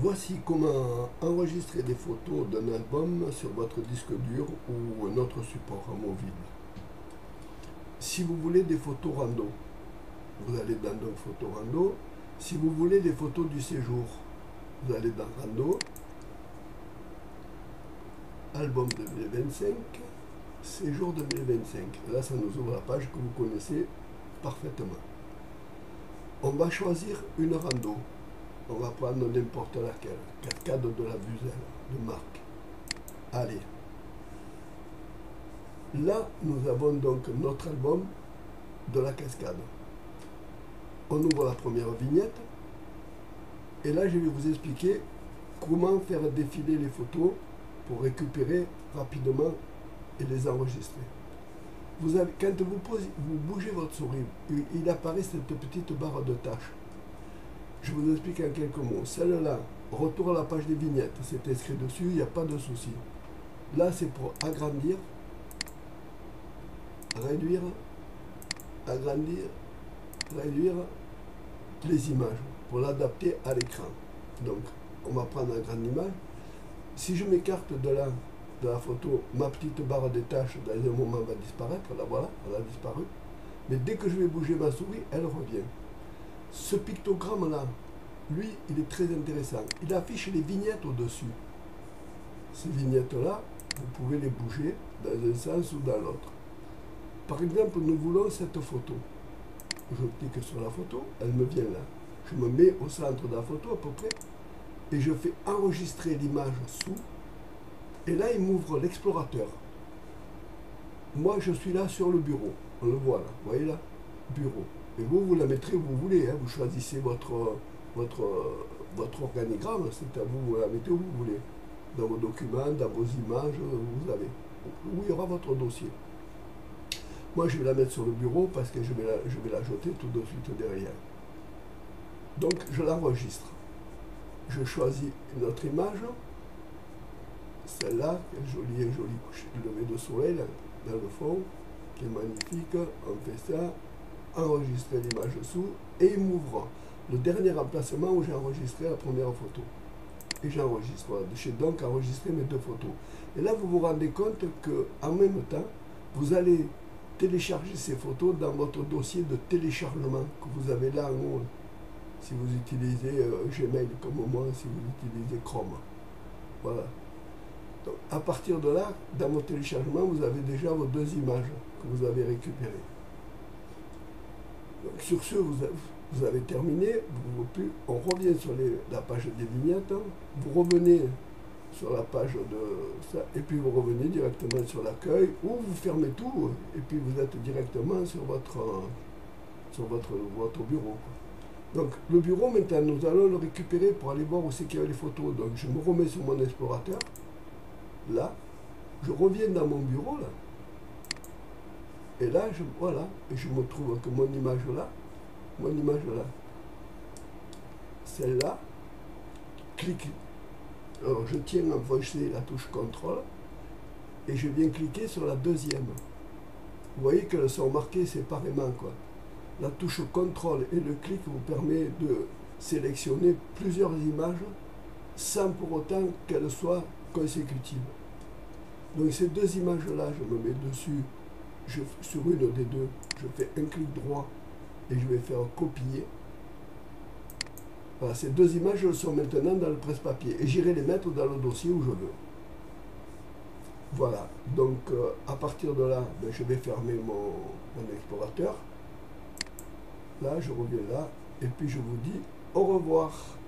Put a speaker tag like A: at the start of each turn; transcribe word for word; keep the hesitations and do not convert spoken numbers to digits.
A: Voici comment enregistrer des photos d'un album sur votre disque dur ou un autre support amovible. Si vous voulez des photos rando, vous allez dans donc photo rando. Si vous voulez des photos du séjour, vous allez dans rando, album deux mille vingt-cinq, séjour deux mille vingt-cinq. Là, ça nous ouvre la page que vous connaissez parfaitement. On va choisir une rando. On va prendre n'importe laquelle. Cascade de la Buzelle, de marque. Allez. Là, nous avons donc notre album de la cascade. On ouvre la première vignette. Et là, je vais vous expliquer comment faire défiler les photos pour récupérer rapidement et les enregistrer. Vous avez, quand vous, posez, vous bougez votre souris, il apparaît cette petite barre de tâches. Je vous explique en quelques mots. Celle-là, retour à la page des vignettes, c'est inscrit dessus, il n'y a pas de souci. Là, c'est pour agrandir, réduire, agrandir, réduire les images, pour l'adapter à l'écran. Donc, on va prendre une grande image. Si je m'écarte de la, de la photo, ma petite barre de tâches, dans un moment, va disparaître. Là, voilà, elle a disparu. Mais dès que je vais bouger ma souris, elle revient. Ce pictogramme-là, lui, il est très intéressant. Il affiche les vignettes au-dessus. Ces vignettes-là, vous pouvez les bouger dans un sens ou dans l'autre. Par exemple, nous voulons cette photo. Je clique sur la photo, elle me vient là. Je me mets au centre de la photo à peu près et je fais enregistrer l'image sous. Et là, il m'ouvre l'explorateur. Moi, je suis là sur le bureau. On le voit là. Vous voyez là? Bureau. Et vous, vous la mettrez où vous voulez. Hein. Vous choisissez votre, votre, votre organigramme. C'est à vous, vous la mettez où vous voulez. Dans vos documents, dans vos images, vous avez. Où il y aura votre dossier. Moi, je vais la mettre sur le bureau parce que je vais la, je vais la jeter tout de suite derrière. Donc, je l'enregistre. Je choisis une autre image. Celle-là, jolie, jolie couche de lever de soleil, là, dans le fond, qui est magnifique. On fait ça. Enregistrer l'image sous et il m'ouvre le dernier emplacement où j'ai enregistré la première photo. Et j'enregistre. Voilà. J'ai donc enregistré mes deux photos. Et là, vous vous rendez compte qu'en même temps, vous allez télécharger ces photos dans votre dossier de téléchargement que vous avez là en haut. Si vous utilisez euh, Gmail comme moi, si vous utilisez Chrome. Voilà. Donc, à partir de là, dans votre téléchargement, vous avez déjà vos deux images que vous avez récupérées. Donc, sur ce, vous avez, vous avez terminé. Vous, vous, on revient sur les, la page des vignettes. Vous revenez sur la page de ça. Et puis vous revenez directement sur l'accueil. Ou vous fermez tout. Et puis vous êtes directement sur votre, sur votre, votre bureau. Donc le bureau, maintenant, nous allons le récupérer pour aller voir où c'est qu'il y a les photos. Donc je me remets sur mon explorateur. Là. Je reviens dans mon bureau, là. Et là, je, voilà, et je me trouve que mon image là, mon image là, celle-là, clique. Alors je tiens en fauché la touche contrôle et je viens cliquer sur la deuxième. Vous voyez qu'elles sont marquées séparément, quoi. La touche contrôle et le clic vous permet de sélectionner plusieurs images sans pour autant qu'elles soient consécutives. Donc ces deux images-là, je me mets dessus. Je, sur une des deux, je fais un clic droit et je vais faire copier. Voilà, ces deux images sont maintenant dans le presse-papier et j'irai les mettre dans le dossier où je veux. Voilà, donc euh, à partir de là, ben, je vais fermer mon, mon explorateur. Là, je reviens là et puis je vous dis au revoir.